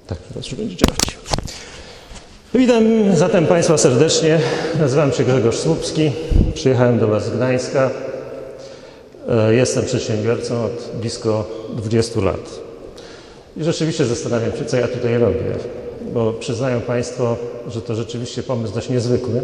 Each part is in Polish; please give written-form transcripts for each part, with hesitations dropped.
Tak, teraz już będzie działać. Witam zatem Państwa serdecznie. Nazywam się Grzegorz Słupski. Przyjechałem do Was z Gdańska. Jestem przedsiębiorcą od blisko 20 lat. I rzeczywiście zastanawiam się, co ja tutaj robię, bo przyznają Państwo, że to rzeczywiście pomysł dość niezwykły,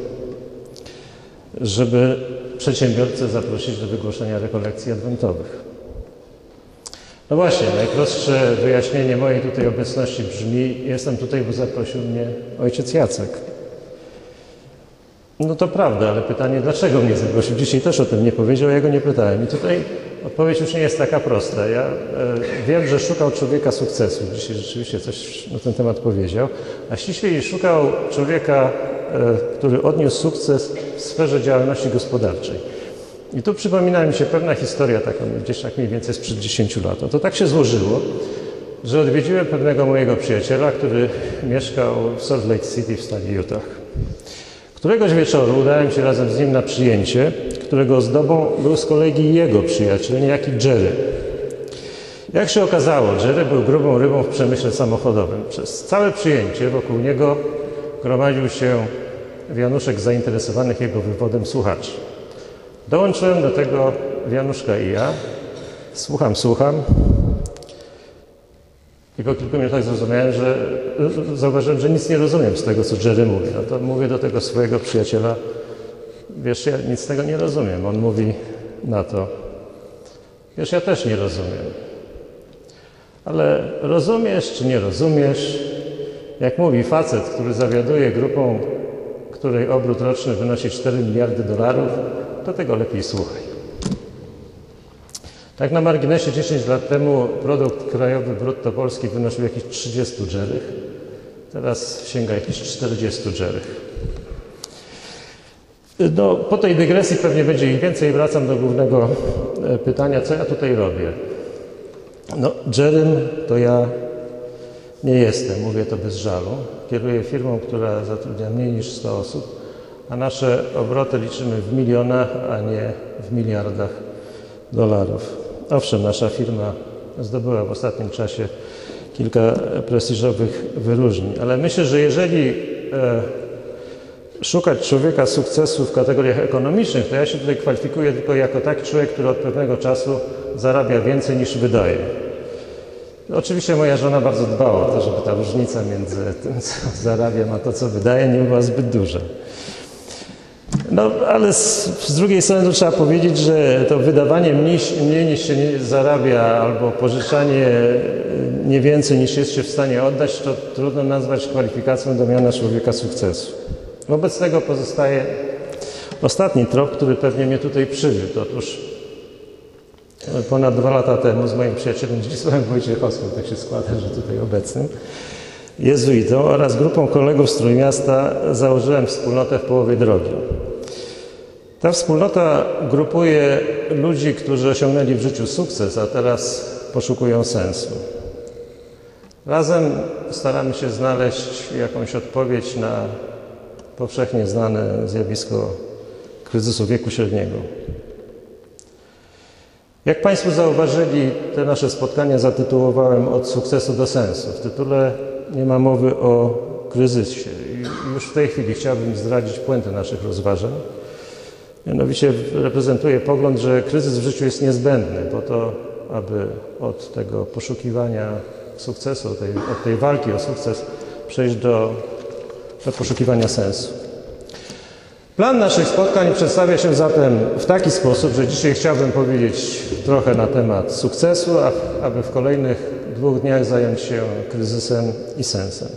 żeby przedsiębiorcę zaprosić do wygłoszenia rekolekcji adwentowych. No właśnie, najprostsze wyjaśnienie mojej tutaj obecności brzmi: jestem tutaj, bo zaprosił mnie ojciec Jacek. No to prawda, ale pytanie, dlaczego mnie zaprosił? Dzisiaj też o tym nie powiedział, ja go nie pytałem. I tutaj odpowiedź już nie jest taka prosta. Ja wiem, że szukał człowieka sukcesu. Dzisiaj rzeczywiście coś na ten temat powiedział. A ściślej szukał człowieka, który odniósł sukces w sferze działalności gospodarczej. I tu przypomina mi się pewna historia, taka gdzieś tak mniej więcej sprzed 10 lat. To tak się złożyło, że odwiedziłem pewnego mojego przyjaciela, który mieszkał w Salt Lake City w stanie Utah. Któregoś wieczoru udałem się razem z nim na przyjęcie, którego ozdobą był z kolei jego przyjaciel, niejaki Jerry. Jak się okazało, Jerry był grubą rybą w przemyśle samochodowym. Przez całe przyjęcie wokół niego gromadził się wianuszek zainteresowanych jego wywodem słuchaczy. Dołączyłem do tego wianuszka i ja. Słucham. I po kilku minutach zauważyłem, że nic nie rozumiem z tego, co Jerry mówi. No to mówię do tego swojego przyjaciela: wiesz, ja nic z tego nie rozumiem. On mówi na to: wiesz, ja też nie rozumiem. Ale rozumiesz czy nie rozumiesz, jak mówi facet, który zawiaduje grupą, której obrót roczny wynosi 4 miliardy dolarów, to tego lepiej słuchaj. Tak na marginesie, 10 lat temu produkt krajowy brutto polski wynosił jakieś 30 dżerych. Teraz sięga jakieś 40 dżerych. No, po tej dygresji pewnie będzie ich więcej. Wracam do głównego pytania, co ja tutaj robię. No, Jerrym to ja nie jestem, mówię to bez żalu. Kieruję firmą, która zatrudnia mniej niż 100 osób, a nasze obroty liczymy w milionach, a nie w miliardach dolarów. Owszem, nasza firma zdobyła w ostatnim czasie kilka prestiżowych wyróżnień, ale myślę, że jeżeli szukać człowieka sukcesu w kategoriach ekonomicznych, to ja się tutaj kwalifikuję tylko jako taki człowiek, który od pewnego czasu zarabia więcej niż wydaje. Oczywiście moja żona bardzo dbała o to, żeby ta różnica między tym, co zarabiam, a to, co wydaje, nie była zbyt duża. No, ale z drugiej strony to trzeba powiedzieć, że to wydawanie mniej niż się zarabia, albo pożyczanie nie więcej niż jest się w stanie oddać, to trudno nazwać kwalifikacją do miana człowieka sukcesu. Wobec tego pozostaje ostatni trop, który pewnie mnie tutaj przywiódł. Otóż ponad 2 lata temu z moim przyjacielem Zdzisławem Wojciechowskim, tak się składa, że tutaj obecnym, jezuitą oraz grupą kolegów z Trójmiasta założyłem wspólnotę w połowie drogi. Ta wspólnota grupuje ludzi, którzy osiągnęli w życiu sukces, a teraz poszukują sensu. Razem staramy się znaleźć jakąś odpowiedź na powszechnie znane zjawisko kryzysu wieku średniego. Jak Państwo zauważyli, te nasze spotkania zatytułowałem Od sukcesu do sensu. W tytule nie ma mowy o kryzysie. I już w tej chwili chciałbym zdradzić puentę naszych rozważań. Mianowicie reprezentuję pogląd, że kryzys w życiu jest niezbędny po to, aby od tego poszukiwania sukcesu, od tej walki o sukces przejść do poszukiwania sensu. Plan naszych spotkań przedstawia się zatem w taki sposób, że dzisiaj chciałbym powiedzieć trochę na temat sukcesu, aby w kolejnych 2 dniach zająć się kryzysem i sensem.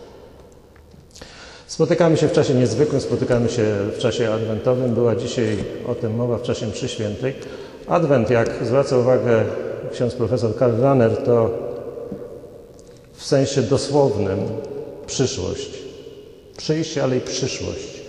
Spotykamy się w czasie niezwykłym, spotykamy się w czasie adwentowym. Była dzisiaj o tym mowa w czasie mszy świętej. Adwent, jak zwraca uwagę ksiądz profesor Karl Rahner, to w sensie dosłownym przyszłość. Przyjście, ale i przyszłość.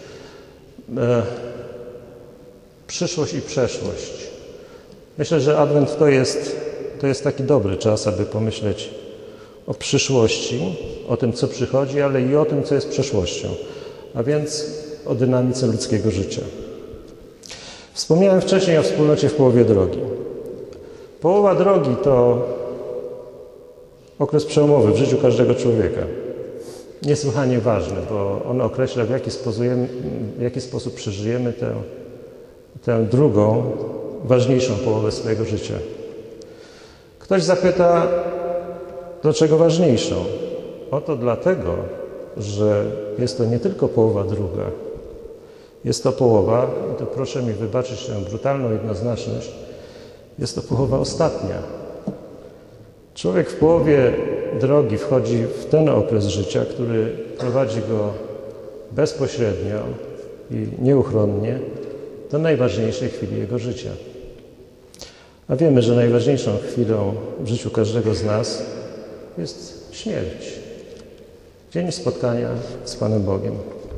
Przyszłość i przeszłość. Myślę, że adwent to jest taki dobry czas, aby pomyśleć o przyszłości, o tym, co przychodzi, ale i o tym, co jest przeszłością, a więc o dynamice ludzkiego życia. Wspomniałem wcześniej o wspólnocie w połowie drogi. Połowa drogi to okres przełomowy w życiu każdego człowieka. Niesłychanie ważny, bo on określa, w jaki sposób przeżyjemy tę drugą, ważniejszą połowę swojego życia. Ktoś zapyta, dlaczego ważniejszą? Oto dlatego, że jest to nie tylko połowa druga. Jest to połowa, i to proszę mi wybaczyć tę brutalną jednoznaczność, jest to połowa ostatnia. Człowiek w połowie drogi wchodzi w ten okres życia, który prowadzi go bezpośrednio i nieuchronnie do najważniejszej chwili jego życia. A wiemy, że najważniejszą chwilą w życiu każdego z nas jest śmierć. Dzień spotkania z Panem Bogiem.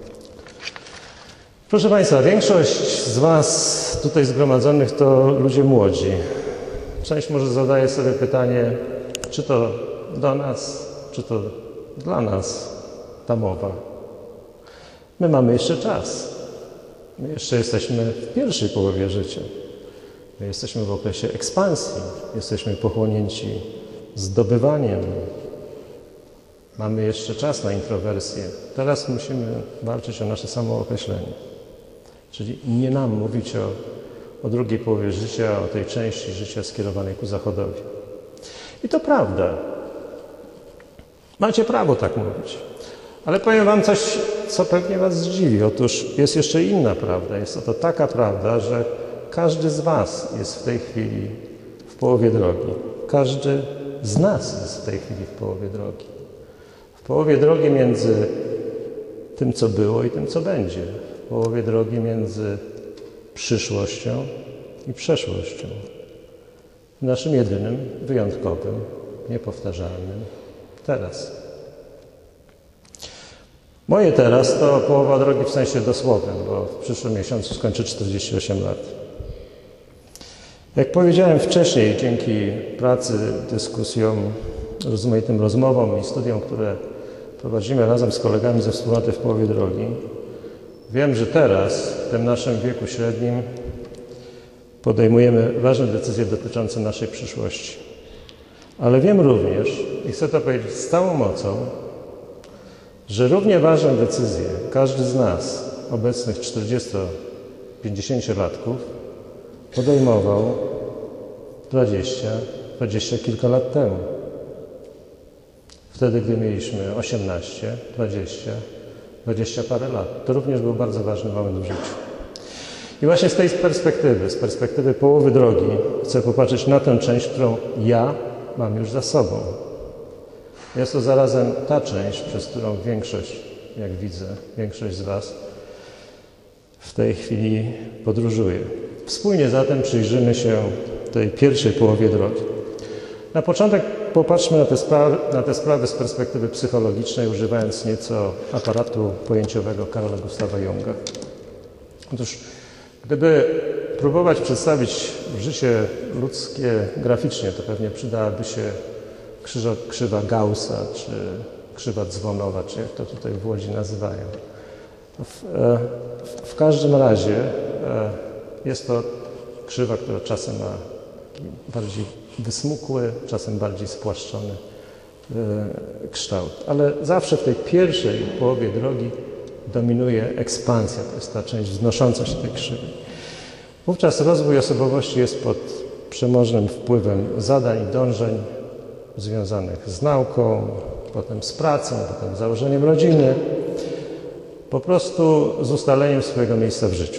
Proszę Państwa, większość z Was tutaj zgromadzonych to ludzie młodzi. Część może zadaje sobie pytanie, czy to do nas, czy to dla nas ta mowa. My mamy jeszcze czas. My jeszcze jesteśmy w pierwszej połowie życia. My jesteśmy w okresie ekspansji. Jesteśmy pochłonięci zdobywaniem. Mamy jeszcze czas na introwersję. Teraz musimy walczyć o nasze samookreślenie. Czyli nie nam mówić o drugiej połowie życia, o tej części życia skierowanej ku zachodowi. I to prawda. Macie prawo tak mówić. Ale powiem Wam coś, co pewnie Was zdziwi. Otóż jest jeszcze inna prawda. Jest to taka prawda, że każdy z Was jest w tej chwili w połowie drogi. Każdy z nas jest w tej chwili w połowie drogi. W połowie drogi między tym, co było i tym, co będzie. W połowie drogi między przyszłością i przeszłością. Naszym jedynym, wyjątkowym, niepowtarzalnym teraz. Moje teraz to połowa drogi w sensie dosłownym, bo w przyszłym miesiącu skończę 48 lat. Jak powiedziałem wcześniej, dzięki pracy, dyskusjom, rozmaitym rozmowom i studiom, które prowadzimy razem z kolegami ze wspólnoty w połowie drogi, wiem, że teraz, w tym naszym wieku średnim, podejmujemy ważne decyzje dotyczące naszej przyszłości. Ale wiem również, i chcę to powiedzieć z całą mocą, że równie ważne decyzje każdy z nas, obecnych 40-50-latków, podejmował 20 kilka lat temu. Wtedy, gdy mieliśmy 18, 20 parę lat. To również był bardzo ważny moment w życiu. I właśnie z tej perspektywy, z perspektywy połowy drogi, chcę popatrzeć na tę część, którą ja mam już za sobą. Jest to zarazem ta część, przez którą większość, jak widzę, większość z Was w tej chwili podróżuje. Wspólnie zatem przyjrzymy się tej pierwszej połowie drogi. Na początek popatrzmy na te sprawy z perspektywy psychologicznej, używając nieco aparatu pojęciowego Carla Gustava Junga. Otóż, gdyby próbować przedstawić życie ludzkie graficznie, to pewnie przydałaby się krzywa Gaussa, czy krzywa dzwonowa, czy jak to tutaj w Łodzi nazywają. W każdym razie jest to krzywa, która czasem ma bardziej wysmukły, czasem bardziej spłaszczony kształt. Ale zawsze w tej pierwszej połowie drogi dominuje ekspansja, to jest ta część wznosząca się tej krzywej. Wówczas rozwój osobowości jest pod przemożnym wpływem zadań i dążeń związanych z nauką, potem z pracą, potem z założeniem rodziny, po prostu z ustaleniem swojego miejsca w życiu.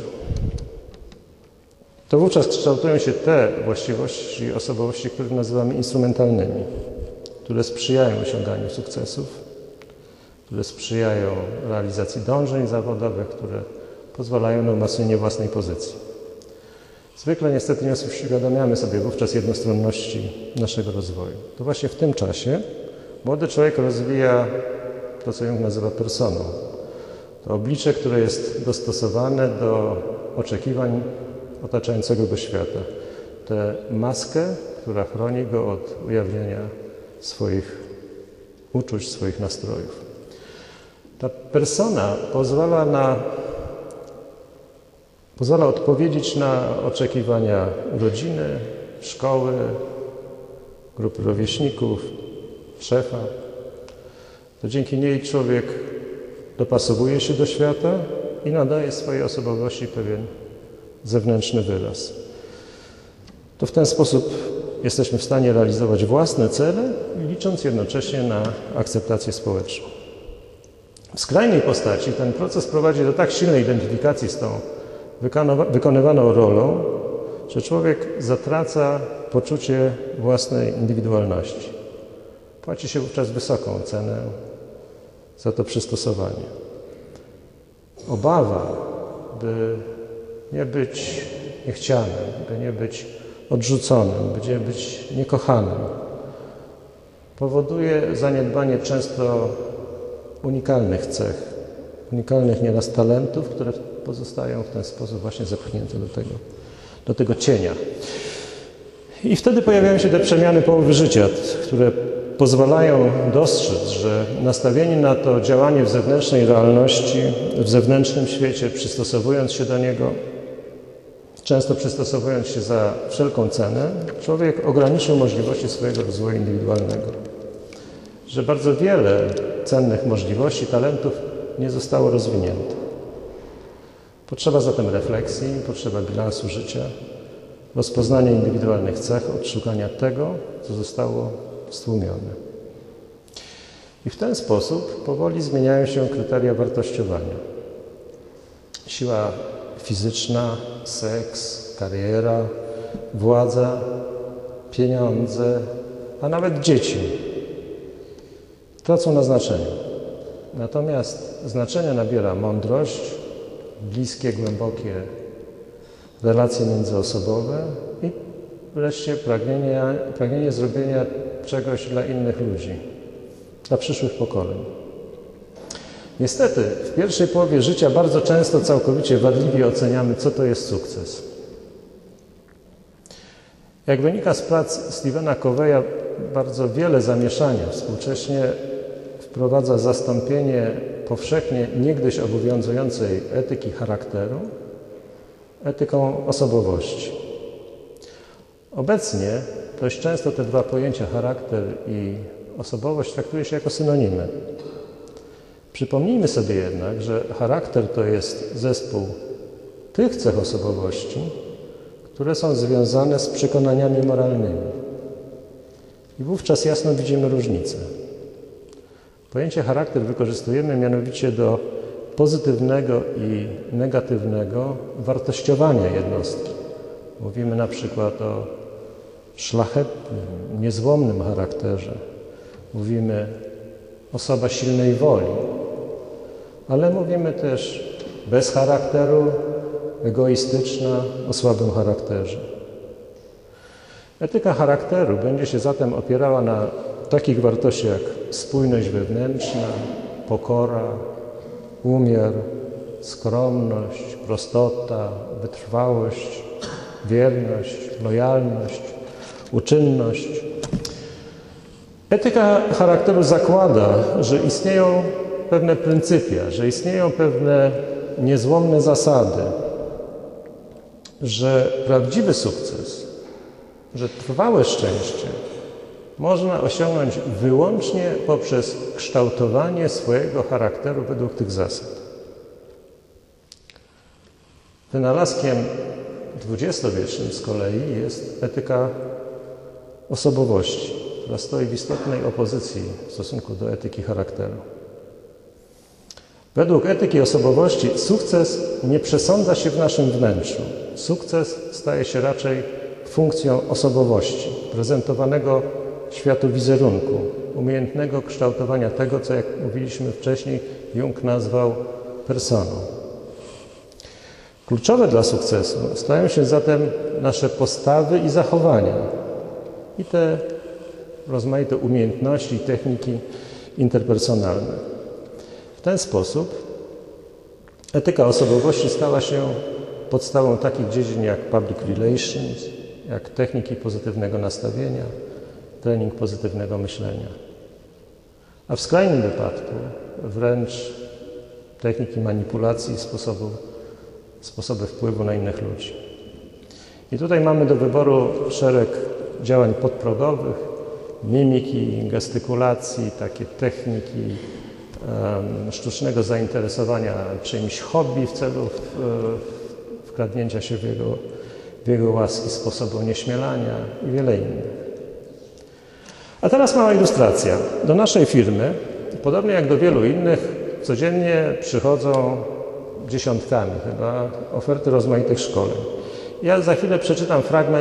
To wówczas kształtują się te właściwości osobowości, które nazywamy instrumentalnymi, które sprzyjają osiąganiu sukcesów, które sprzyjają realizacji dążeń zawodowych, które pozwalają na umacnienie własnej pozycji. Zwykle niestety nie uświadamiamy sobie wówczas jednostronności naszego rozwoju. To właśnie w tym czasie młody człowiek rozwija to, co Jung nazywa personą. To oblicze, które jest dostosowane do oczekiwań otaczającego go świata. Tę maskę, która chroni go od ujawnienia swoich uczuć, swoich nastrojów. Ta persona pozwala odpowiedzieć na oczekiwania rodziny, szkoły, grupy rówieśników, szefa, to dzięki niej człowiek dopasowuje się do świata i nadaje swojej osobowości pewien zewnętrzny wyraz. To w ten sposób jesteśmy w stanie realizować własne cele, licząc jednocześnie na akceptację społeczną. W skrajnej postaci ten proces prowadzi do tak silnej identyfikacji z tą wykonywaną rolą, że człowiek zatraca poczucie własnej indywidualności. Płaci się wówczas wysoką cenę za to przystosowanie. Obawa, by nie być niechcianym, by nie być odrzuconym, by nie być niekochanym, powoduje zaniedbanie często unikalnych cech, unikalnych nieraz talentów, które pozostają w ten sposób właśnie zepchnięte do tego cienia. I wtedy pojawiają się te przemiany połowy życia, które pozwalają dostrzec, że nastawienie na to działanie w zewnętrznej realności, w zewnętrznym świecie, przystosowując się do niego, często przystosowując się za wszelką cenę, człowiek ograniczył możliwości swojego rozwoju indywidualnego. Że bardzo wiele cennych możliwości, talentów nie zostało rozwinięte. Potrzeba zatem refleksji, potrzeba bilansu życia, rozpoznania indywidualnych cech, odszukania tego, co zostało stłumione. I w ten sposób powoli zmieniają się kryteria wartościowania. Siła fizyczna, seks, kariera, władza, pieniądze, a nawet dzieci tracą na znaczeniu. Natomiast znaczenie nabiera mądrość, bliskie, głębokie relacje międzyosobowe i wreszcie pragnienie zrobienia czegoś dla innych ludzi, dla przyszłych pokoleń. Niestety, w pierwszej połowie życia bardzo często całkowicie wadliwie oceniamy, co to jest sukces. Jak wynika z prac Stephena Coveya, bardzo wiele zamieszania współcześnie wprowadza zastąpienie powszechnie niegdyś obowiązującej etyki charakteru etyką osobowości. Obecnie dość często te dwa pojęcia, charakter i osobowość, traktuje się jako synonimy. Przypomnijmy sobie jednak, że charakter to jest zespół tych cech osobowości, które są związane z przekonaniami moralnymi. I wówczas jasno widzimy różnicę. Pojęcie charakter wykorzystujemy mianowicie do pozytywnego i negatywnego wartościowania jednostki. Mówimy na przykład o szlachetnym, niezłomnym charakterze. Mówimy osoba silnej woli, ale mówimy też bez charakteru, egoistyczna, o słabym charakterze. Etyka charakteru będzie się zatem opierała na takich wartościach jak spójność wewnętrzna, pokora, umiar, skromność, prostota, wytrwałość, wierność, lojalność, uczynność. Etyka charakteru zakłada, że istnieją pewne pryncypia, że istnieją pewne niezłomne zasady, że prawdziwy sukces, że trwałe szczęście można osiągnąć wyłącznie poprzez kształtowanie swojego charakteru według tych zasad. Wynalazkiem XX-wiecznym z kolei jest etyka osobowości, która stoi w istotnej opozycji w stosunku do etyki charakteru. Według etyki osobowości sukces nie przesądza się w naszym wnętrzu. Sukces staje się raczej funkcją osobowości, prezentowanego światu wizerunku, umiejętnego kształtowania tego, co, jak mówiliśmy wcześniej, Jung nazwał personą. Kluczowe dla sukcesu stają się zatem nasze postawy i zachowania i te rozmaite umiejętności i techniki interpersonalne. W ten sposób etyka osobowości stała się podstawą takich dziedzin jak public relations, jak techniki pozytywnego nastawienia, trening pozytywnego myślenia. A w skrajnym wypadku wręcz techniki manipulacji i sposoby wpływu na innych ludzi. I tutaj mamy do wyboru szereg działań podprogowych, mimiki, gestykulacji, takie techniki sztucznego zainteresowania czyimś hobby w celu wkradnięcia się w jego łaski, sposobu onieśmielania i wiele innych. A teraz mała ilustracja. Do naszej firmy, podobnie jak do wielu innych, codziennie przychodzą dziesiątkami chyba oferty rozmaitych szkoleń. Ja za chwilę przeczytam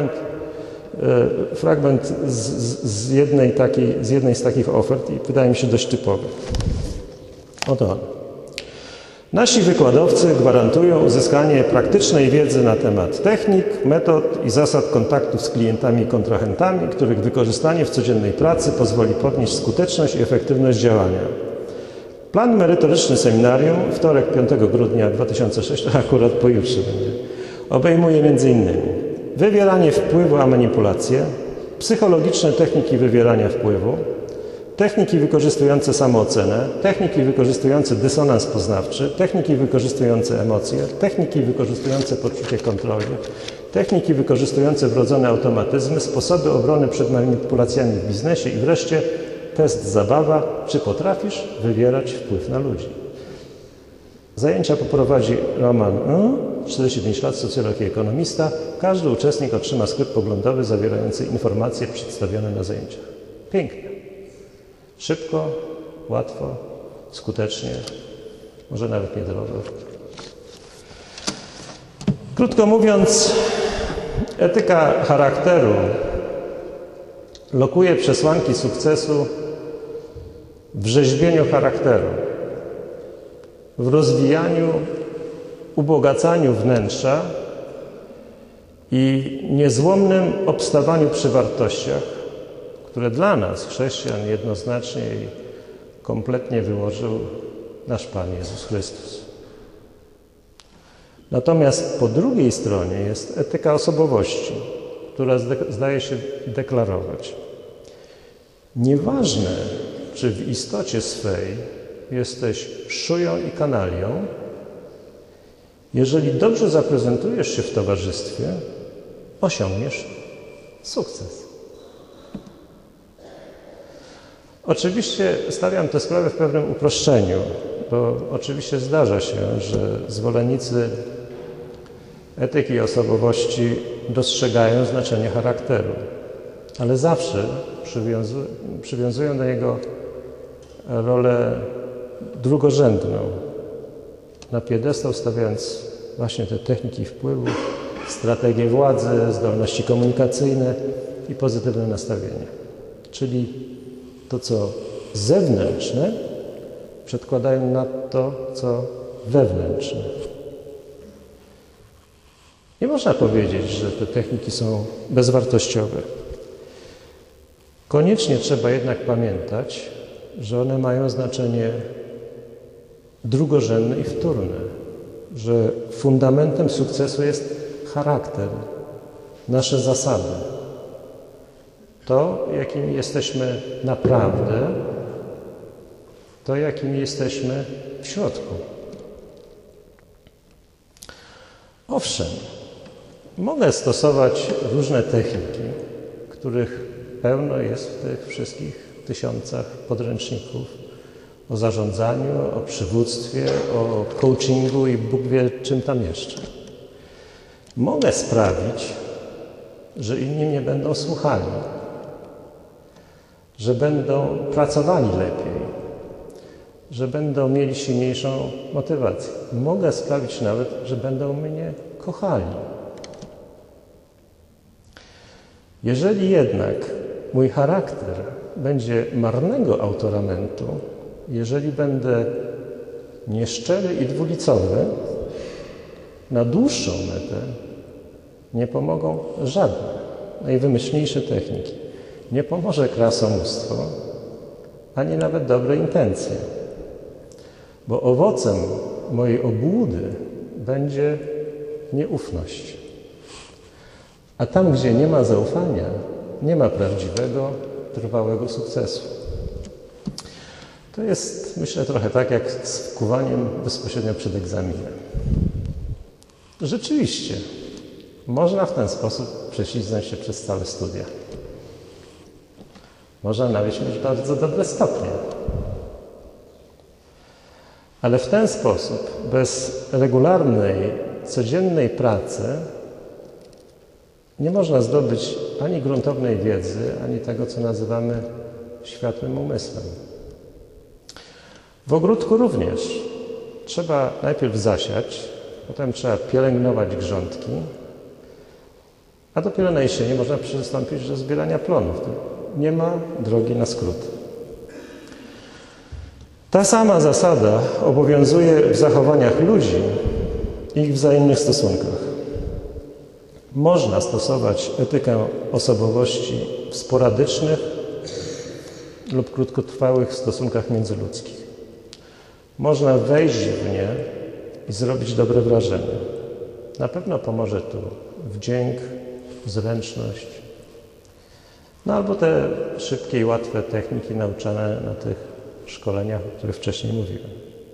fragment z jednej z takich ofert i wydaje mi się dość typowy. Oto on. Nasi wykładowcy gwarantują uzyskanie praktycznej wiedzy na temat technik, metod i zasad kontaktu z klientami i kontrahentami, których wykorzystanie w codziennej pracy pozwoli podnieść skuteczność i efektywność działania. Plan merytoryczny seminarium, wtorek 5 grudnia 2006, akurat pojutrze będzie, obejmuje m.in. wywieranie wpływu a manipulacje, psychologiczne techniki wywierania wpływu, techniki wykorzystujące samoocenę, techniki wykorzystujące dysonans poznawczy, techniki wykorzystujące emocje, techniki wykorzystujące poczucie kontroli, techniki wykorzystujące wrodzone automatyzmy, sposoby obrony przed manipulacjami w biznesie i wreszcie test zabawa, czy potrafisz wywierać wpływ na ludzi. Zajęcia poprowadzi Roman 45 lat, socjolog i ekonomista. Każdy uczestnik otrzyma skrypt poglądowy zawierający informacje przedstawione na zajęciach. Pięknie. Szybko, łatwo, skutecznie, może nawet niedrogo. Krótko mówiąc, etyka charakteru lokuje przesłanki sukcesu w rzeźbieniu charakteru, w rozwijaniu, ubogacaniu wnętrza i niezłomnym obstawaniu przy wartościach, które dla nas, chrześcijan, jednoznacznie i kompletnie wyłożył nasz Pan Jezus Chrystus. Natomiast po drugiej stronie jest etyka osobowości, która zdaje się deklarować: nieważne, czy w istocie swej jesteś szują i kanalią, jeżeli dobrze zaprezentujesz się w towarzystwie, osiągniesz sukces. Oczywiście stawiam tę sprawę w pewnym uproszczeniu, bo oczywiście zdarza się, że zwolennicy etyki osobowości dostrzegają znaczenie charakteru, ale zawsze przywiązują do niego rolę drugorzędną, na piedestał stawiając właśnie te techniki wpływu, strategie władzy, zdolności komunikacyjne i pozytywne nastawienie. Czyli to, co zewnętrzne, przedkładają nad to, co wewnętrzne. Nie można powiedzieć, że te techniki są bezwartościowe. Koniecznie trzeba jednak pamiętać, że one mają znaczenie drugorzędne i wtórne, że fundamentem sukcesu jest charakter, nasze zasady. To, jakimi jesteśmy naprawdę, to, jakimi jesteśmy w środku. Owszem, mogę stosować różne techniki, których pełno jest w tych wszystkich tysiącach podręczników o zarządzaniu, o przywództwie, o coachingu i Bóg wie czym tam jeszcze. Mogę sprawić, że inni mnie będą słuchali, że będą pracowali lepiej, że będą mieli silniejszą motywację. Mogę sprawić nawet, że będą mnie kochali. Jeżeli jednak mój charakter będzie marnego autoramentu, jeżeli będę nieszczery i dwulicowy, na dłuższą metę nie pomogą żadne najwymyślniejsze techniki. Nie pomoże krasomóstwo, ani nawet dobre intencje, bo owocem mojej obłudy będzie nieufność. A tam, gdzie nie ma zaufania, nie ma prawdziwego, trwałego sukcesu. To jest, myślę, trochę tak jak z wkuwaniem bezpośrednio przed egzaminem. Rzeczywiście, można w ten sposób prześliznąć się przez całe studia. Można nawet mieć bardzo dobre stopnie. Ale w ten sposób, bez regularnej, codziennej pracy, nie można zdobyć ani gruntownej wiedzy, ani tego, co nazywamy światłym umysłem. W ogródku również trzeba najpierw zasiać, potem trzeba pielęgnować grządki, a dopiero na jesieni można przystąpić do zbierania plonów. Nie ma drogi na skrót. Ta sama zasada obowiązuje w zachowaniach ludzi i ich wzajemnych stosunkach. Można stosować etykę osobowości w sporadycznych lub krótkotrwałych stosunkach międzyludzkich. Można wejść w nie i zrobić dobre wrażenie. Na pewno pomoże tu wdzięk, zręczność, no albo te szybkie i łatwe techniki nauczane na tych szkoleniach, o których wcześniej mówiłem.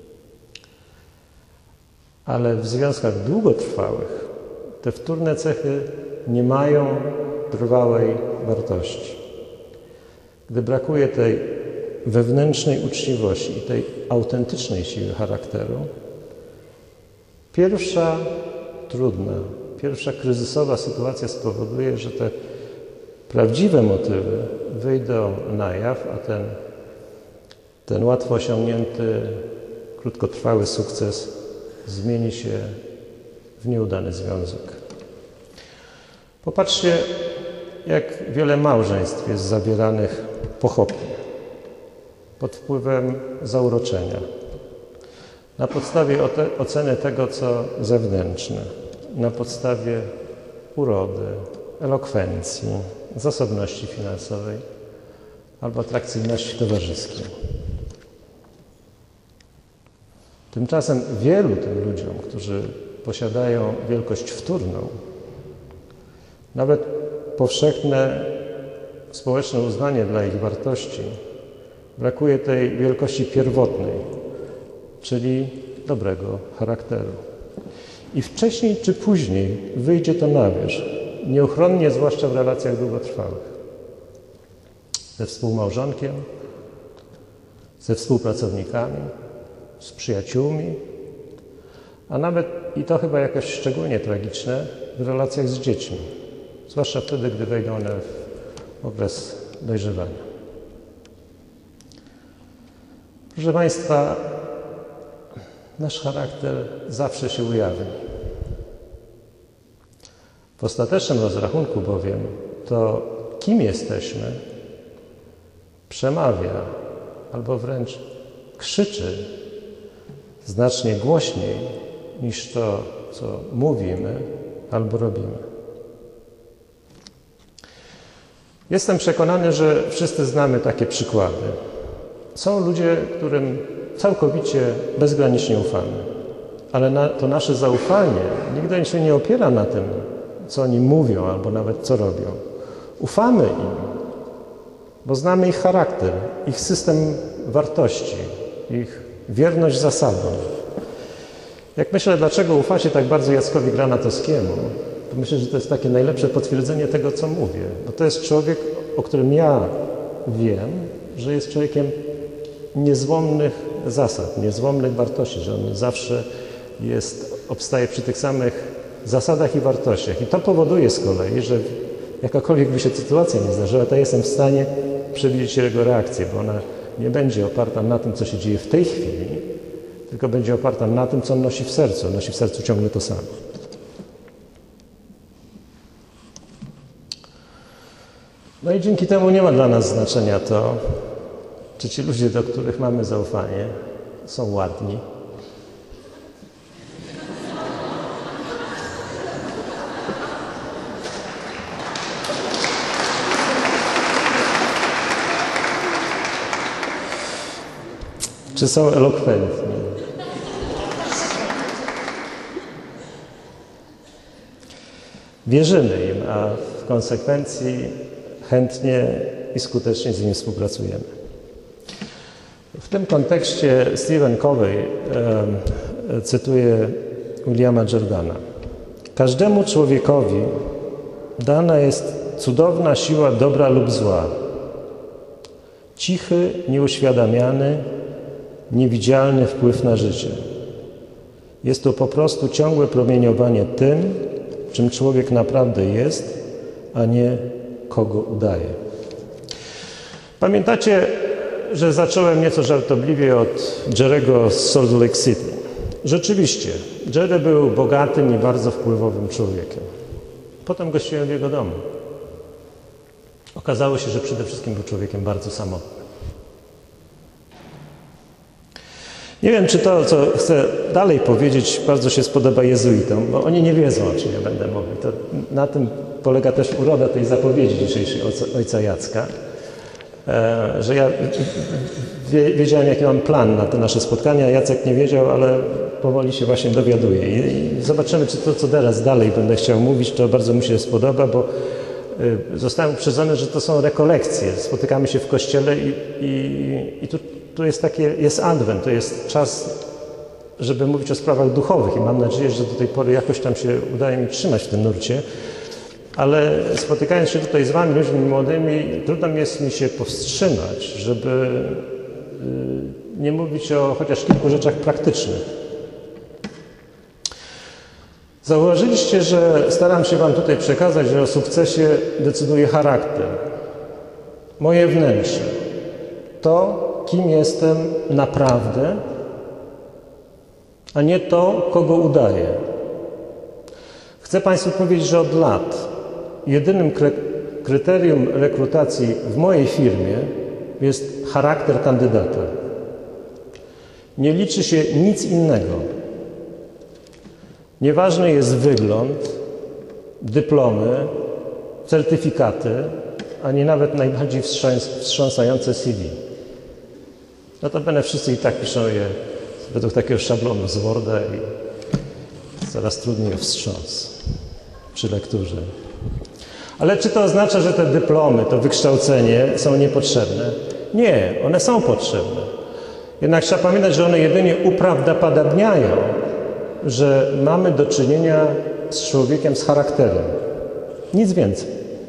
Ale w związkach długotrwałych te wtórne cechy nie mają trwałej wartości. Gdy brakuje tej wewnętrznej uczciwości i tej autentycznej siły charakteru, pierwsza trudna, pierwsza kryzysowa sytuacja spowoduje, że te prawdziwe motywy wyjdą na jaw, a ten łatwo osiągnięty, krótkotrwały sukces zmieni się w nieudany związek. Popatrzcie, jak wiele małżeństw jest zawieranych pochopnie, pod wpływem zauroczenia, na podstawie oceny tego, co zewnętrzne, na podstawie urody, elokwencji, zasobności finansowej albo atrakcyjności towarzyskiej. Tymczasem wielu tym ludziom, którzy posiadają wielkość wtórną, nawet powszechne społeczne uznanie dla ich wartości, brakuje tej wielkości pierwotnej, czyli dobrego charakteru. I wcześniej czy później wyjdzie to na wierzch, nieuchronnie, zwłaszcza w relacjach długotrwałych. Ze współmałżonkiem, ze współpracownikami, z przyjaciółmi, a nawet, i to chyba jakoś szczególnie tragiczne, w relacjach z dziećmi, zwłaszcza wtedy, gdy wejdą one w okres dojrzewania. Proszę Państwa, nasz charakter zawsze się ujawni. W ostatecznym rozrachunku bowiem to, kim jesteśmy, przemawia albo wręcz krzyczy znacznie głośniej niż to, co mówimy albo robimy. Jestem przekonany, że wszyscy znamy takie przykłady. Są ludzie, którym całkowicie bezgranicznie ufamy, ale to nasze zaufanie nigdy się nie opiera na tym, co oni mówią albo nawet co robią. Ufamy im, bo znamy ich charakter, ich system wartości, ich wierność zasadom. Jak myślę, dlaczego ufacie tak bardzo Jackowi Granatowskiemu, to myślę, że to jest takie najlepsze potwierdzenie tego, co mówię. Bo to jest człowiek, o którym ja wiem, że jest człowiekiem niezłomnych zasad, niezłomnych wartości, że on zawsze obstaje przy tych samych zasadach i wartościach. I to powoduje z kolei, że jakakolwiek by się sytuacja nie zdarzyła, to jestem w stanie przewidzieć jego reakcję, bo ona nie będzie oparta na tym, co się dzieje w tej chwili, tylko będzie oparta na tym, co on nosi w sercu. On nosi w sercu ciągle to samo. No i dzięki temu nie ma dla nas znaczenia to, czy ci ludzie, do których mamy zaufanie, są ładni, czy są elokwentni. Wierzymy im, a w konsekwencji chętnie i skutecznie z nimi współpracujemy. W tym kontekście Stephen Covey cytuje Williama Jordana. Każdemu człowiekowi dana jest cudowna siła dobra lub zła, Cichy, nieuświadamiany, niewidzialny wpływ na życie. Jest to po prostu ciągłe promieniowanie tym, czym człowiek naprawdę jest, a nie kogo udaje. Pamiętacie, że zacząłem nieco żartobliwie od Jerry'ego z Salt Lake City. Rzeczywiście, Jerry był bogatym i bardzo wpływowym człowiekiem. Potem gościłem w jego domu. Okazało się, że przede wszystkim był człowiekiem bardzo samotnym. Nie wiem, czy to, co chcę dalej powiedzieć, bardzo się spodoba jezuitom, bo oni nie wiedzą, o czym ja będę mówił. To na tym polega też uroda tej zapowiedzi dzisiejszej ojca Jacka, że ja wiedziałem, jaki mam plan na te nasze spotkania. Jacek nie wiedział, ale powoli się właśnie dowiaduje. I zobaczymy, czy to, co teraz dalej będę chciał mówić, to bardzo mu się spodoba, bo zostałem uprzedzony, że to są rekolekcje. Spotykamy się w kościele i tu jest Adwent, to jest czas, żeby mówić o sprawach duchowych i mam nadzieję, że do tej pory jakoś tam się udaje mi trzymać w tym nurcie, ale spotykając się tutaj z wami, ludźmi młodymi, trudno jest mi się powstrzymać, żeby nie mówić o chociaż kilku rzeczach praktycznych. Zauważyliście, że staram się wam tutaj przekazać, że o sukcesie decyduje charakter, moje wnętrze, to, kim jestem naprawdę, a nie to, kogo udaję. Chcę Państwu powiedzieć, że od lat jedynym kryterium rekrutacji w mojej firmie jest charakter kandydata. Nie liczy się nic innego. Nieważny jest wygląd, dyplomy, certyfikaty, ani nawet najbardziej wstrząsające CV. Notabene wszyscy i tak piszą je według takiego szablonu z Worda i coraz trudniej o wstrząs przy lekturze. Ale czy to oznacza, że te dyplomy, to wykształcenie są niepotrzebne? Nie, one są potrzebne. Jednak trzeba pamiętać, że one jedynie uprawdopodobniają, że mamy do czynienia z człowiekiem z charakterem. Nic więcej.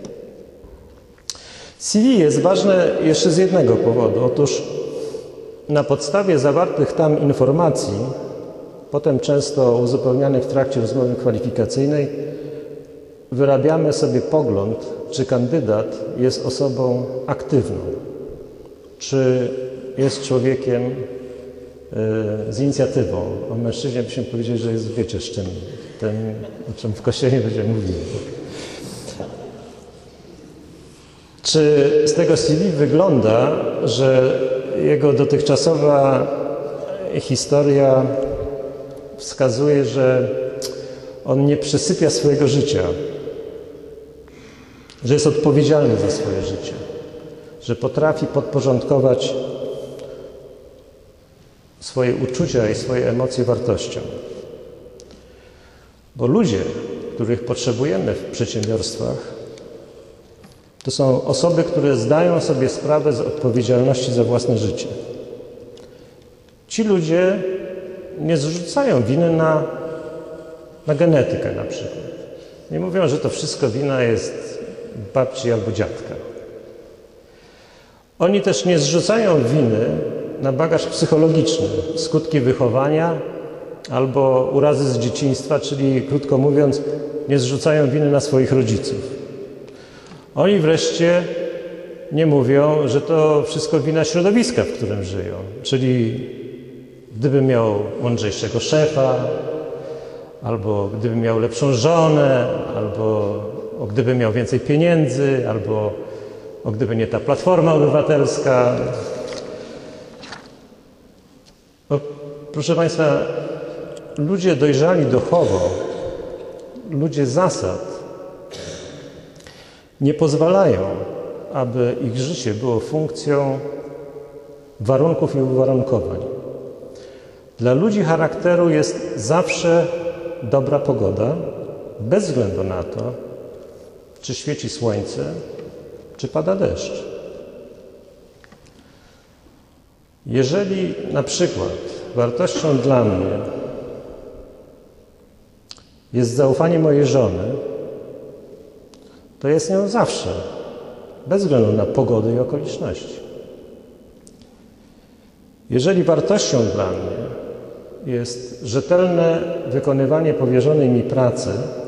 CV jest ważne jeszcze z jednego powodu. Otóż na podstawie zawartych tam informacji, potem często uzupełnianych w trakcie rozmowy kwalifikacyjnej, wyrabiamy sobie pogląd, czy kandydat jest osobą aktywną, czy jest człowiekiem z inicjatywą. O mężczyźnie byśmy powiedzieli, że jest, wiecie, z czym, o czym w kościele będziemy mówili. Czy z tego CV wygląda, że jego dotychczasowa historia wskazuje, że on nie przesypia swojego życia, że jest odpowiedzialny za swoje życie, że potrafi podporządkować swoje uczucia i swoje emocje wartościom. Bo ludzie, których potrzebujemy w przedsiębiorstwach, to są osoby, które zdają sobie sprawę z odpowiedzialności za własne życie. Ci ludzie nie zrzucają winy na genetykę na przykład. Nie mówią, że to wszystko wina jest babci albo dziadka. Oni też nie zrzucają winy na bagaż psychologiczny, skutki wychowania albo urazy z dzieciństwa, czyli krótko mówiąc, nie zrzucają winy na swoich rodziców. Oni wreszcie nie mówią, że to wszystko wina środowiska, w którym żyją. Czyli gdyby miał mądrzejszego szefa, albo gdyby miał lepszą żonę, albo gdyby miał więcej pieniędzy, albo gdyby nie ta Platforma Obywatelska. Bo, proszę Państwa, ludzie dojrzali duchowo, ludzie zasad, nie pozwalają, aby ich życie było funkcją warunków i uwarunkowań. Dla ludzi charakteru jest zawsze dobra pogoda, bez względu na to, czy świeci słońce, czy pada deszcz. Jeżeli na przykład wartością dla mnie jest zaufanie mojej żony, to jest nią zawsze, bez względu na pogodę i okoliczności. Jeżeli wartością dla mnie jest rzetelne wykonywanie powierzonej mi pracy,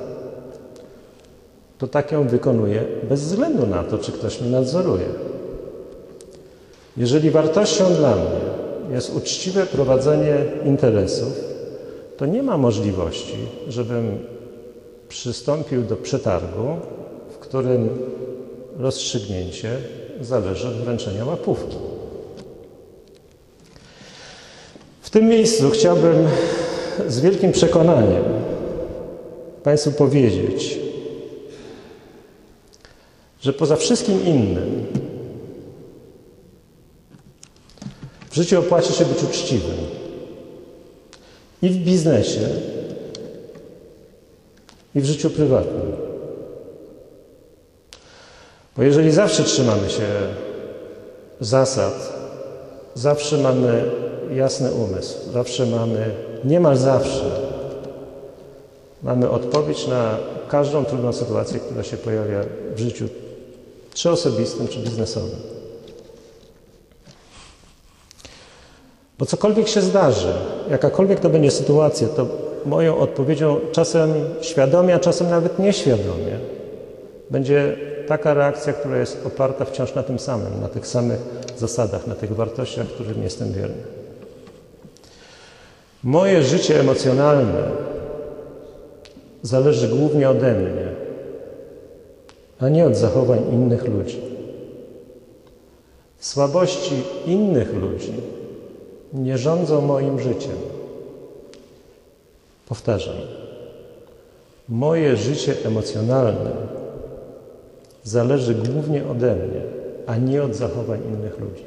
to tak ją wykonuję bez względu na to, czy ktoś mnie nadzoruje. Jeżeli wartością dla mnie jest uczciwe prowadzenie interesów, to nie ma możliwości, żebym przystąpił do przetargu, w którym rozstrzygnięcie zależy od wręczenia łapówki. W tym miejscu chciałbym z wielkim przekonaniem Państwu powiedzieć, że poza wszystkim innym w życiu opłaci się być uczciwym. I w biznesie, i w życiu prywatnym. Bo jeżeli zawsze trzymamy się zasad, zawsze mamy jasny umysł, niemal zawsze mamy odpowiedź na każdą trudną sytuację, która się pojawia w życiu, czy osobistym, czy biznesowym. Bo cokolwiek się zdarzy, jakakolwiek to będzie sytuacja, to moją odpowiedzią czasem świadomie, a czasem nawet nieświadomie będzie taka reakcja, która jest oparta wciąż na tym samym, na tych samych zasadach, na tych wartościach, którym jestem wierny. Moje życie emocjonalne zależy głównie ode mnie, a nie od zachowań innych ludzi. Słabości innych ludzi nie rządzą moim życiem. Powtarzam. Moje życie emocjonalne zależy głównie ode mnie, a nie od zachowań innych ludzi.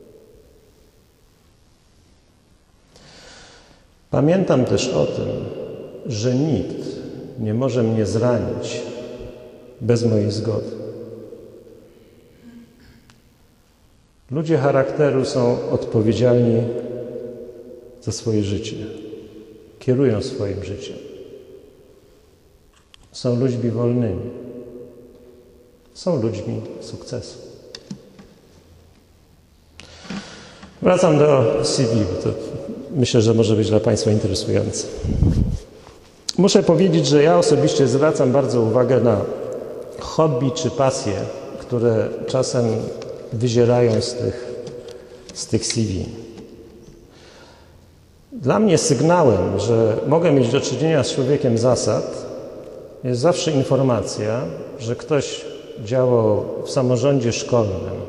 Pamiętam też o tym, że nikt nie może mnie zranić bez mojej zgody. Ludzie charakteru są odpowiedzialni za swoje życie. Kierują swoim życiem. Są ludźmi wolnymi. Są ludźmi sukcesu. Wracam do CV, bo to myślę, że może być dla Państwa interesujące. Muszę powiedzieć, że ja osobiście zwracam bardzo uwagę na hobby czy pasje, które czasem wyzierają z tych CV. Dla mnie sygnałem, że mogę mieć do czynienia z człowiekiem zasad, jest zawsze informacja, że ktoś działał w samorządzie szkolnym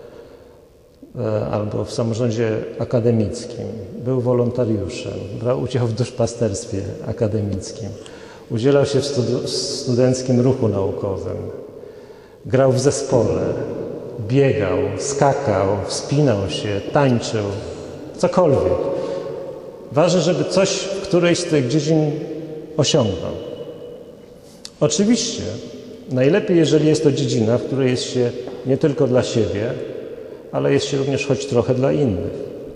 albo w samorządzie akademickim, był wolontariuszem, brał udział w duszpasterstwie akademickim, udzielał się w studenckim ruchu naukowym, grał w zespole, biegał, skakał, wspinał się, tańczył, cokolwiek. Ważne, żeby coś w którejś z tych dziedzin osiągnął. Oczywiście najlepiej, jeżeli jest to dziedzina, w której jest się nie tylko dla siebie, ale jest się również choć trochę dla innych.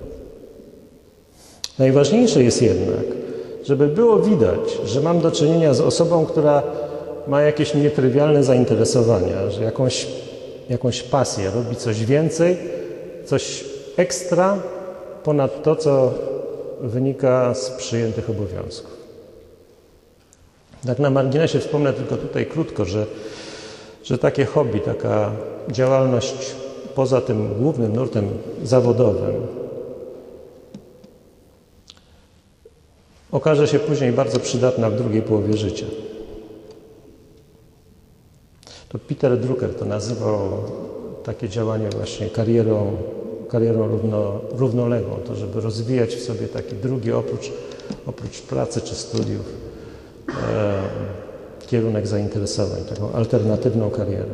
Najważniejsze jest jednak, żeby było widać, że mam do czynienia z osobą, która ma jakieś nietrywialne zainteresowania, że jakąś pasję, robi coś więcej, coś ekstra ponad to, co wynika z przyjętych obowiązków. Tak na marginesie wspomnę tylko tutaj krótko, że takie hobby, taka działalność poza tym głównym nurtem zawodowym okaże się później bardzo przydatna w drugiej połowie życia. To Peter Drucker to nazywał takie działanie właśnie karierą równoległą, to żeby rozwijać w sobie taki drugi oprócz pracy czy studiów kierunek zainteresowań, taką alternatywną karierę.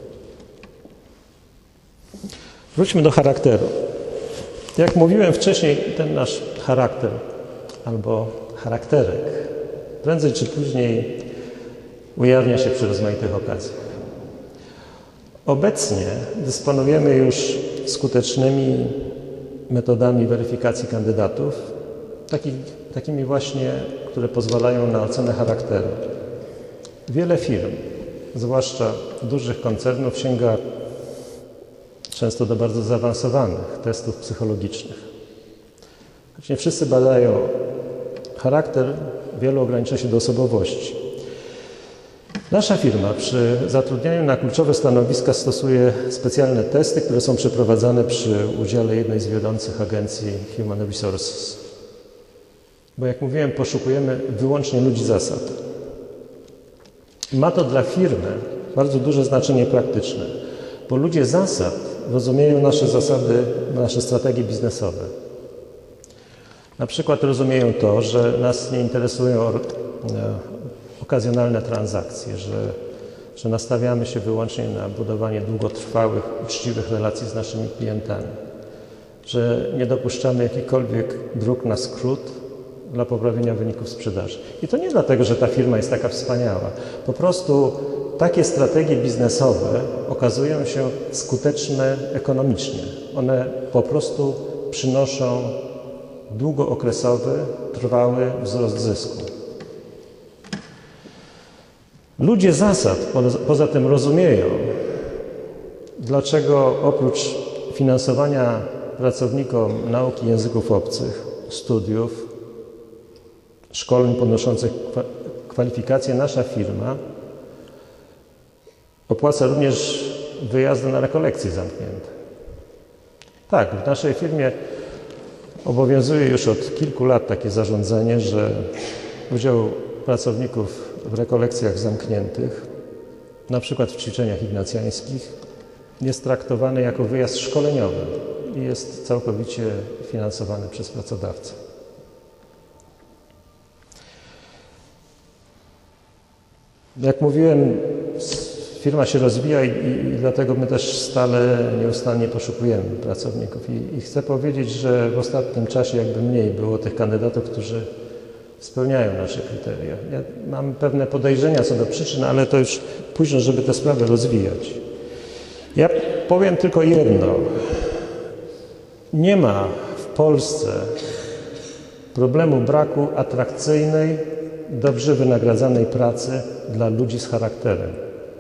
Wróćmy do charakteru. Jak mówiłem wcześniej, ten nasz charakter albo charakterek prędzej czy później ujawnia się przy rozmaitych okazjach. Obecnie dysponujemy już skutecznymi metodami weryfikacji kandydatów, takimi właśnie, które pozwalają na ocenę charakteru. Wiele firm, zwłaszcza dużych koncernów, sięga często do bardzo zaawansowanych testów psychologicznych. Nie wszyscy badają charakter, wielu ogranicza się do osobowości. Nasza firma przy zatrudnianiu na kluczowe stanowiska stosuje specjalne testy, które są przeprowadzane przy udziale jednej z wiodących agencji Human Resources. Bo jak mówiłem, poszukujemy wyłącznie ludzi zasad. Ma to dla firmy bardzo duże znaczenie praktyczne, bo ludzie zasad rozumieją nasze zasady, nasze strategie biznesowe. Na przykład rozumieją to, że nas nie interesują okazjonalne transakcje, że nastawiamy się wyłącznie na budowanie długotrwałych, uczciwych relacji z naszymi klientami, że nie dopuszczamy jakichkolwiek dróg na skrót dla poprawienia wyników sprzedaży. I to nie dlatego, że ta firma jest taka wspaniała. Po prostu takie strategie biznesowe okazują się skuteczne ekonomicznie. One po prostu przynoszą długookresowy, trwały wzrost zysku. Ludzie zasad poza tym rozumieją, dlaczego oprócz finansowania pracownikom nauki języków obcych, studiów, szkoleń podnoszących kwalifikacje, nasza firma opłaca również wyjazdy na rekolekcje zamknięte. Tak, w naszej firmie obowiązuje już od kilku lat takie zarządzenie, że udział pracowników w rekolekcjach zamkniętych, na przykład w ćwiczeniach ignacjańskich, jest traktowany jako wyjazd szkoleniowy i jest całkowicie finansowany przez pracodawcę. Jak mówiłem, firma się rozwija i dlatego my też stale, nieustannie poszukujemy pracowników. I chcę powiedzieć, że w ostatnim czasie jakby mniej było tych kandydatów, którzy spełniają nasze kryteria. Ja mam pewne podejrzenia co do przyczyn, ale to już późno, żeby tę sprawę rozwijać. Ja powiem tylko jedno. Nie ma w Polsce problemu braku atrakcyjnej, dobrze wynagradzanej pracy dla ludzi z charakterem.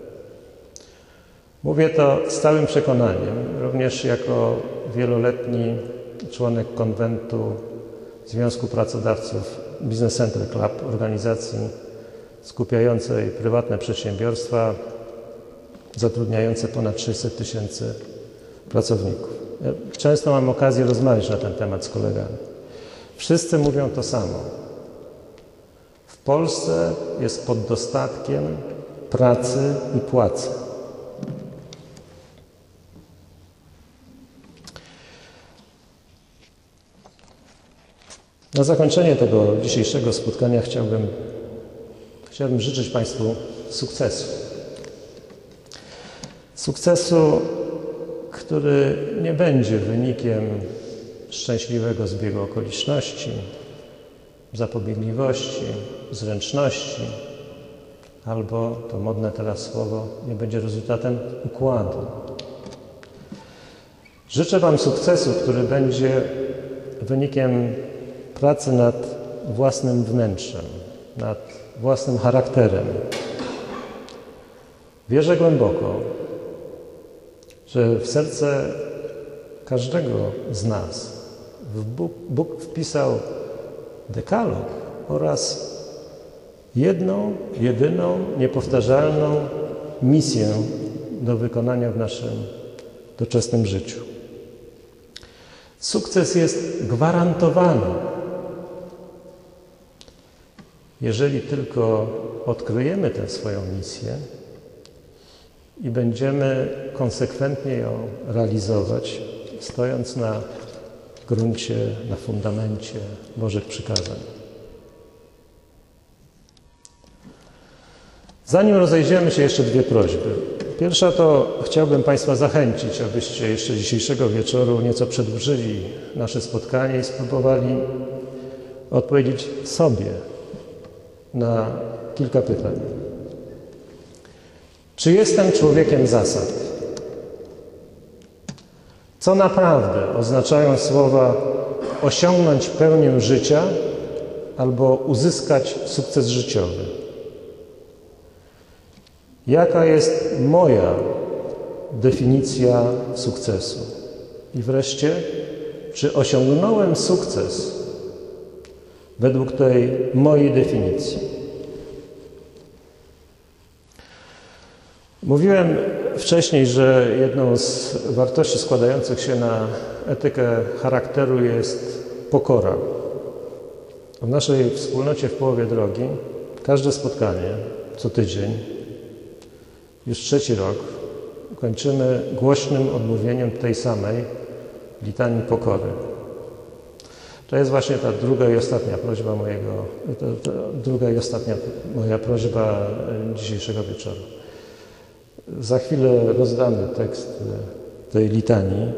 Mówię to z całym przekonaniem, również jako wieloletni członek konwentu Związku Pracodawców Business Center Club, organizacji skupiającej prywatne przedsiębiorstwa, zatrudniające ponad 600 000 pracowników. Ja często mam okazję rozmawiać na ten temat z kolegami. Wszyscy mówią to samo. W Polsce jest pod dostatkiem pracy i płacy. Na zakończenie tego dzisiejszego spotkania chciałbym życzyć Państwu sukcesu. Sukcesu, który nie będzie wynikiem szczęśliwego zbiegu okoliczności, zapobiegliwości, zręczności, albo, to modne teraz słowo, nie będzie rezultatem układu. Życzę Wam sukcesu, który będzie wynikiem pracy nad własnym wnętrzem, nad własnym charakterem. Wierzę głęboko, że w serce każdego z nas Bóg wpisał dekalog oraz jedną, jedyną, niepowtarzalną misję do wykonania w naszym doczesnym życiu. Sukces jest gwarantowany, jeżeli tylko odkryjemy tę swoją misję i będziemy konsekwentnie ją realizować, stojąc na gruncie, na fundamencie Bożych przykazań. Zanim rozejdziemy się, jeszcze dwie prośby. Pierwsza to chciałbym Państwa zachęcić, abyście jeszcze dzisiejszego wieczoru nieco przedłużyli nasze spotkanie i spróbowali odpowiedzieć sobie na kilka pytań. Czy jestem człowiekiem zasad? Co naprawdę oznaczają słowa osiągnąć pełnię życia albo uzyskać sukces życiowy? Jaka jest moja definicja sukcesu? I wreszcie, czy osiągnąłem sukces według tej mojej definicji. Mówiłem wcześniej, że jedną z wartości składających się na etykę charakteru jest pokora. W naszej wspólnocie w połowie drogi każde spotkanie co tydzień, już 3. rok, kończymy głośnym odmówieniem tej samej litanii pokory. To jest właśnie ta druga i ostatnia prośba moja prośba dzisiejszego wieczoru. Za chwilę rozdamy tekst tej litanii.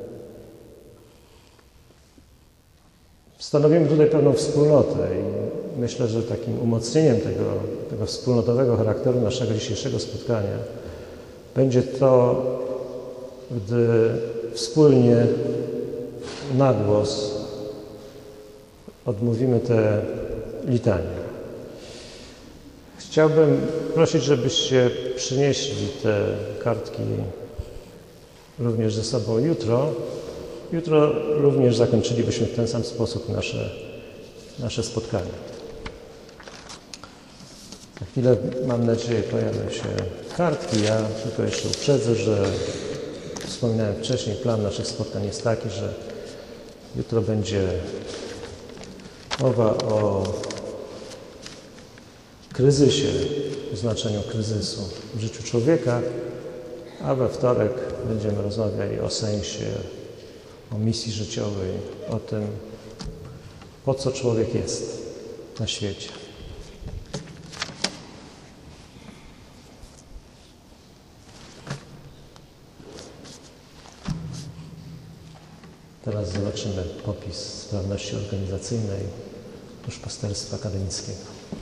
Stanowimy tutaj pewną wspólnotę i myślę, że takim umocnieniem tego wspólnotowego charakteru naszego dzisiejszego spotkania będzie to, gdy wspólnie na głos odmówimy te litanie. Chciałbym prosić, żebyście przynieśli te kartki również ze sobą jutro. Jutro również zakończylibyśmy w ten sam sposób nasze spotkanie. Za chwilę, mam nadzieję, pojawią się kartki. Ja tylko jeszcze uprzedzę, że wspominałem wcześniej, plan naszych spotkań jest taki, że jutro będzie mowa o kryzysie, o znaczeniu kryzysu w życiu człowieka, a we wtorek będziemy rozmawiali o sensie, o misji życiowej, o tym, po co człowiek jest na świecie. Teraz zobaczymy popis sprawności organizacyjnej duszpasterstwa akademickiego.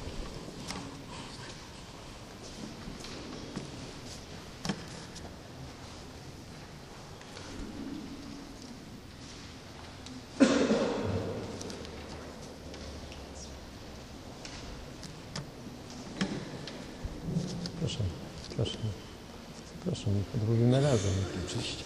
Proszę, odmówimy razem. Oczywiście.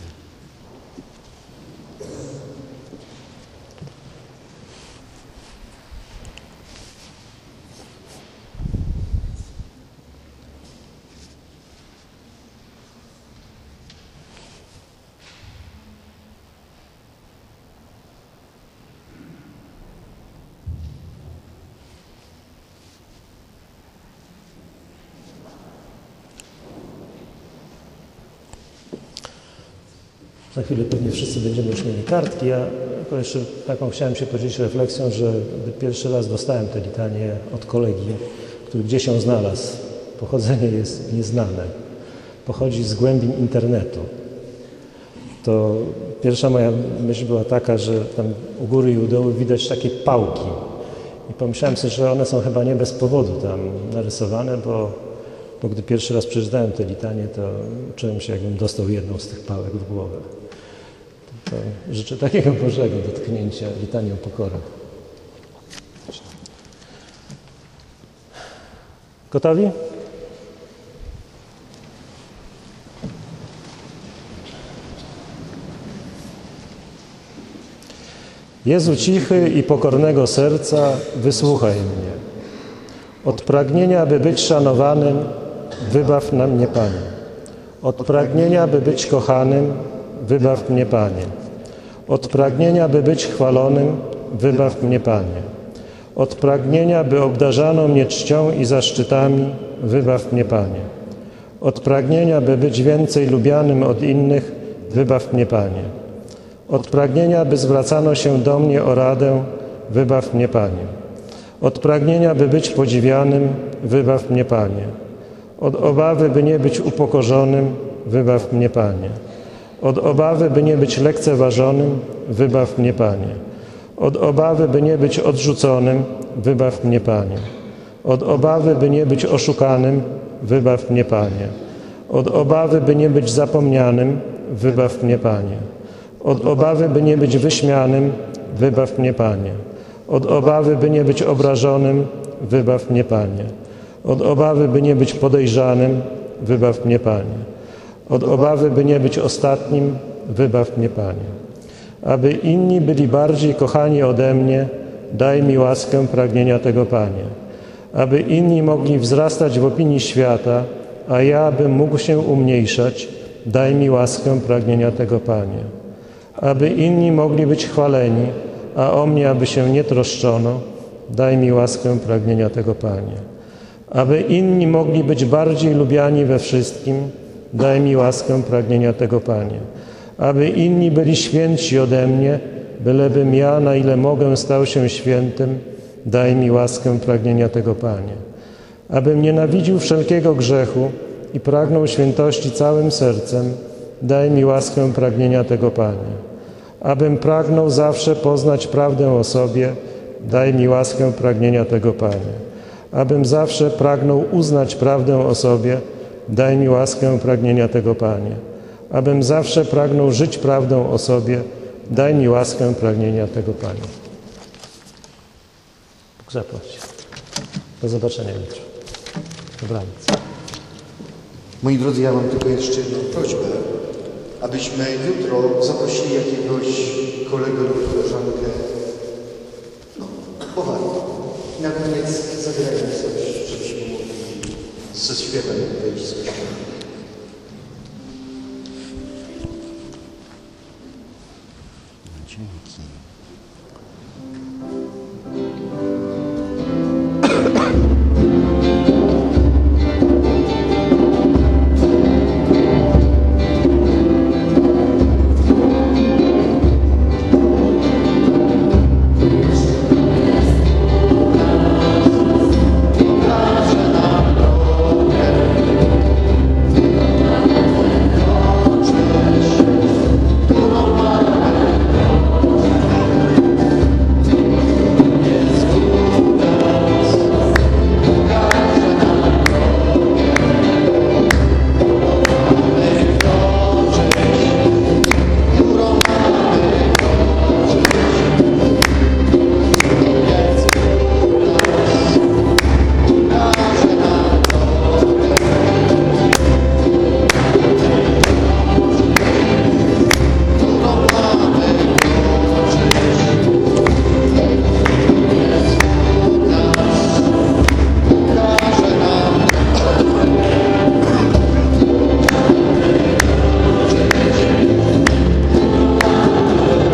Za chwilę pewnie wszyscy będziemy już mieli kartki. Ja tylko jeszcze taką chciałem się podzielić refleksją, że pierwszy raz dostałem tę litanię od kolegi, który gdzieś ją znalazł. Pochodzenie jest nieznane. Pochodzi z głębin internetu. To pierwsza moja myśl była taka, że tam u góry i u dołu widać takie pałki. I pomyślałem sobie, że one są chyba nie bez powodu tam narysowane, bo gdy pierwszy raz przeczytałem tę litanię, to czułem się, jakbym dostał jedną z tych pałek w głowę. To życzę takiego Bożego dotknięcia litanią pokory. Gotowi? Jezu cichy i pokornego serca, wysłuchaj mnie. Od pragnienia, by być szanowanym, wybaw na mnie, Panie. Od pragnienia, by być kochanym, wybaw mnie, Panie. Od pragnienia, by być chwalonym, wybaw mnie, Panie. Od pragnienia, by obdarzano mnie czcią i zaszczytami, wybaw mnie, Panie. Od pragnienia, by być więcej lubianym od innych, wybaw mnie, Panie. Od pragnienia, by zwracano się do mnie o radę, wybaw mnie, Panie. Od pragnienia, by być podziwianym, wybaw mnie, Panie. Od obawy, by nie być upokorzonym, wybaw mnie, Panie. Od obawy, by nie być lekceważonym, wybaw mnie, Panie. Od obawy, by nie być odrzuconym, wybaw mnie, Panie. Od obawy, by nie być oszukanym, wybaw mnie, Panie. Od obawy, by nie być zapomnianym, wybaw mnie, Panie. Od obawy, by nie być wyśmianym, wybaw mnie, Panie. Od obawy, by nie być obrażonym, wybaw mnie, Panie. Od obawy, by nie być podejrzanym, wybaw mnie, Panie. Od obawy, by nie być ostatnim, wybaw mnie, Panie. Aby inni byli bardziej kochani ode mnie, daj mi łaskę pragnienia tego, Panie. Aby inni mogli wzrastać w opinii świata, a ja bym mógł się umniejszać, daj mi łaskę pragnienia tego, Panie. Aby inni mogli być chwaleni, a o mnie aby się nie troszczono, daj mi łaskę pragnienia tego, Panie. Aby inni mogli być bardziej lubiani we wszystkim, daj mi łaskę pragnienia tego, Panie. Aby inni byli świętsi ode mnie, bylebym ja, na ile mogę, stał się świętym, daj mi łaskę pragnienia tego, Panie. Abym nienawidził wszelkiego grzechu i pragnął świętości całym sercem, daj mi łaskę pragnienia tego, Panie. Abym pragnął zawsze poznać prawdę o sobie, daj mi łaskę pragnienia tego, Panie. Abym zawsze pragnął uznać prawdę o sobie, daj mi łaskę pragnienia tego, Panie. Abym zawsze pragnął żyć prawdą o sobie, daj mi łaskę pragnienia tego, Panie. Bóg zapłać. Do zobaczenia jutro. Dobranoc. Moi drodzy, ja mam tylko jeszcze jedną prośbę, abyśmy jutro zaprosili jakiegoś kolegę lub koleżankę. No, bo warto. Na koniec zagrajmy coś, żebyśmy mogli ze śpiewem wyjść z kościoła.